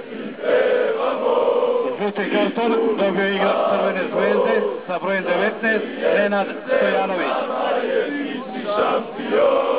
Žuti karton dobio igrač Crvene zvezde sa brojem 19, Nenad Stojanović.